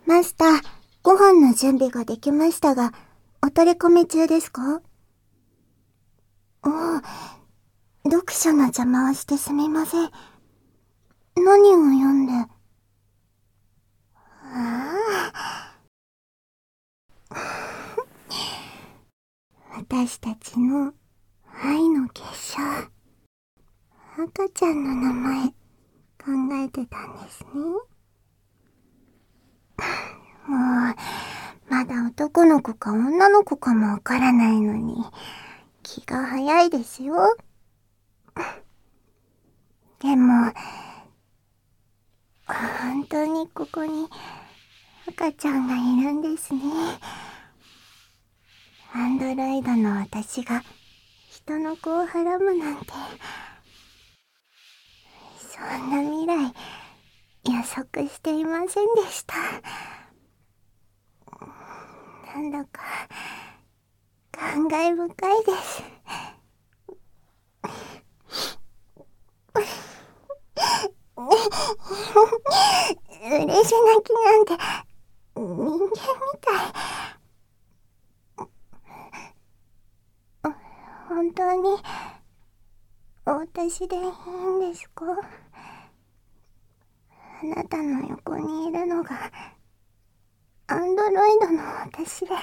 マスター、ご飯の準備ができましたが、お取り込み中ですか？読書の邪魔をしてすみません。何を読んで？私たちの愛の結晶。赤ちゃんの名前、考えてたんですね。もう、まだ男の子か女の子かもわからないのに、気が早いですよ。でも、本当にここに赤ちゃんがいるんですね。アンドロイドの私が人の子をはらむなんて、そんな未来予測していませんでした。なんだか感慨深いです。嬉し泣きなんて人間みたい。本当に私でいいんですか？あなたの横にいるのがアンドロイドの私で。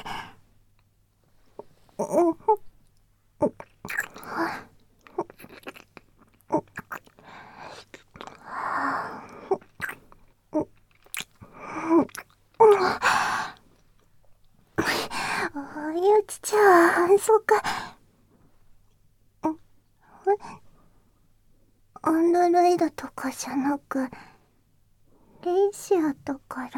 ゆきちゃん、そっか。アンドロイドとかじゃなく、レイシアだから？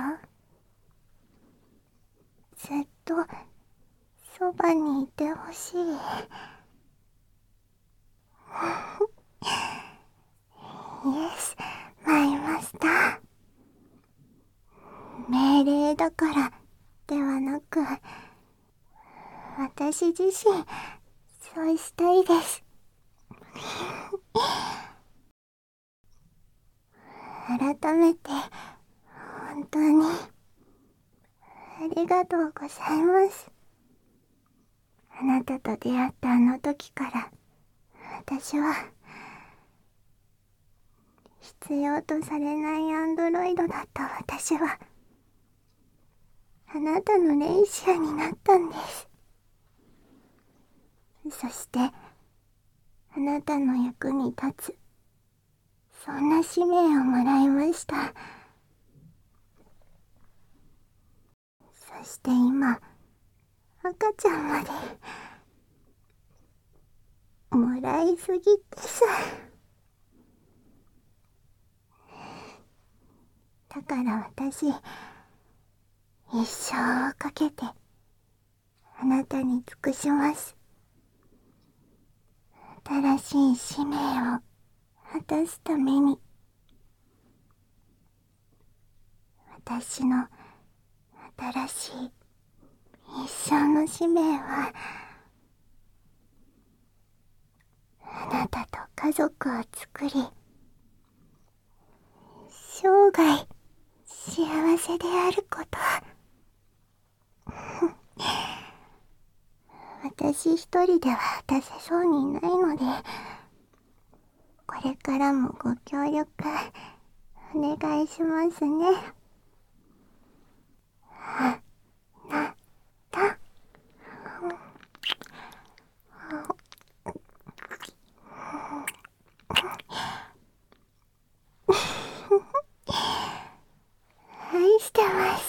ずっとそばにいてほしい。イエス、マイマスター。命令だからではなく、私自身、そうしたいです。改めて、本当に、ありがとうございます。あなたと出会ったあの時から、私は、必要とされないアンドロイドだった私は、あなたのレイシアになったんです。そして、あなたの役に立つ、そんな使命をもらいました。そして今、赤ちゃんまで、もらいすぎです。だから私、一生をかけて、あなたに尽くします。新しい使命を果たすために、私の新しい一生の使命は、あなたと家族を作り、生涯幸せであること。私一人では果たせそうにないので、これからもご協力お願いしますね。あなた。愛してます。